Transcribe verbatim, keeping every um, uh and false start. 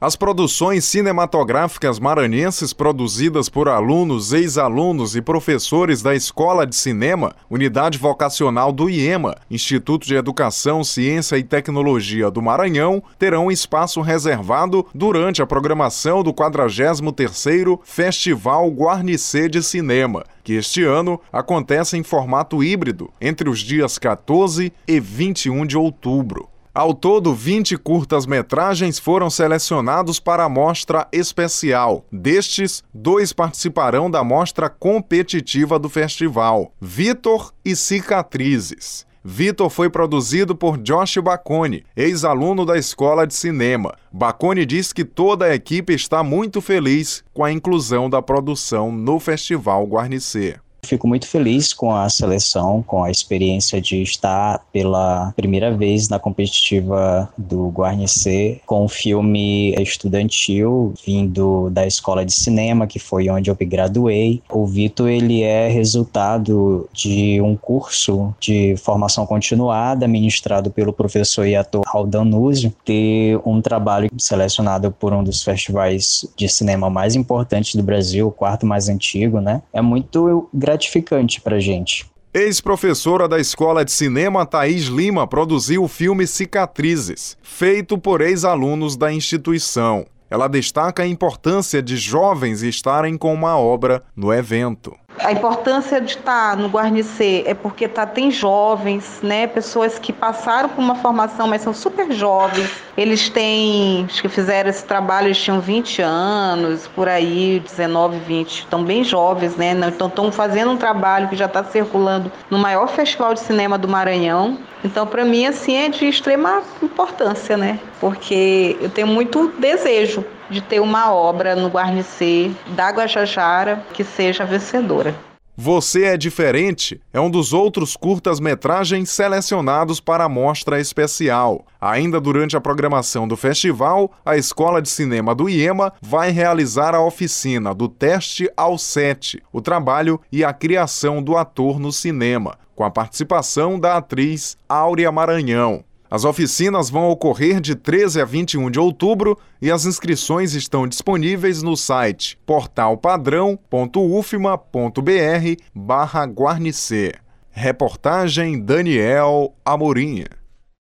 As produções cinematográficas maranhenses produzidas por alunos, ex-alunos e professores da Escola de Cinema, Unidade Vocacional do IEMA, Instituto de Educação, Ciência e Tecnologia do Maranhão, terão espaço reservado durante a programação do quadragésimo terceiro Festival Guarnicê de Cinema, que este ano acontece em formato híbrido entre os dias quatorze e vinte e um de outubro. Ao todo, vinte curtas-metragens foram selecionados para a mostra especial. Destes, dois participarão da mostra competitiva do festival, Vitor e Cicatrizes. Vitor foi produzido por Josh Bacone, ex-aluno da Escola de Cinema. Bacone diz que toda a equipe está muito feliz com a inclusão da produção no Festival Guarnicê. Fico muito feliz com a seleção, com a experiência de estar pela primeira vez na competitiva do Guarnicê com um filme estudantil vindo da Escola de Cinema, que foi onde eu me graduei. O Vitor, ele é resultado de um curso de formação continuada ministrado pelo professor e ator Aldan Núzio, ter um trabalho selecionado por um dos festivais de cinema mais importantes do Brasil, o quarto mais antigo, né? É muito gratificante gratificante pra gente. Ex-professora da Escola de Cinema, Thaís Lima, produziu o filme Cicatrizes, feito por ex-alunos da instituição. Ela destaca a importância de jovens estarem com uma obra no evento. A importância de estar no Guarnicê é porque tá, tem jovens, né, pessoas que passaram por uma formação, mas são super jovens. Eles têm, acho que fizeram esse trabalho, eles tinham vinte anos, por aí, dezenove, vinte, estão bem jovens, né? Então estão fazendo um trabalho que já está circulando no maior festival de cinema do Maranhão. Então, para mim, assim, é de extrema importância, né? Porque eu tenho muito desejo de ter uma obra no Guarnicê da Guajajara que seja vencedora. Você é Diferente é um dos outros curtas-metragens selecionados para a mostra especial. Ainda durante a programação do festival, a Escola de Cinema do IEMA vai realizar a oficina do teste ao set, o trabalho e a criação do ator no cinema, com a participação da atriz Áurea Maranhão. As oficinas vão ocorrer de treze a vinte e um de outubro e as inscrições estão disponíveis no site portalpadrão ponto ufma ponto br barra Guarnicê. Reportagem Daniel Amorim.